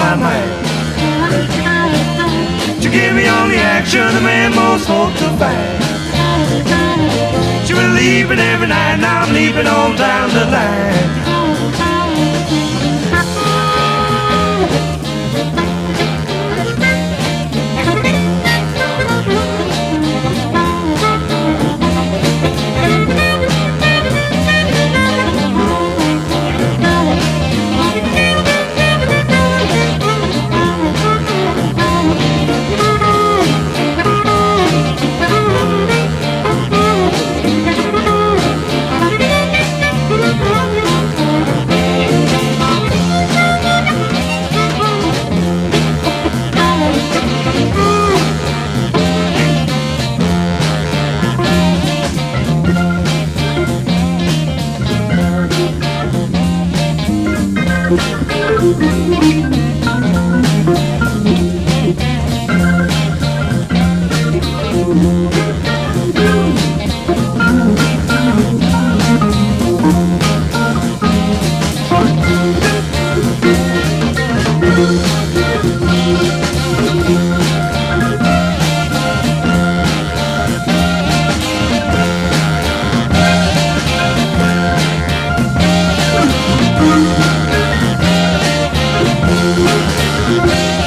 my mind. To give me all the action the man most hoped to find. She was leaving every night, now I'm leaving on down the line. Thank you.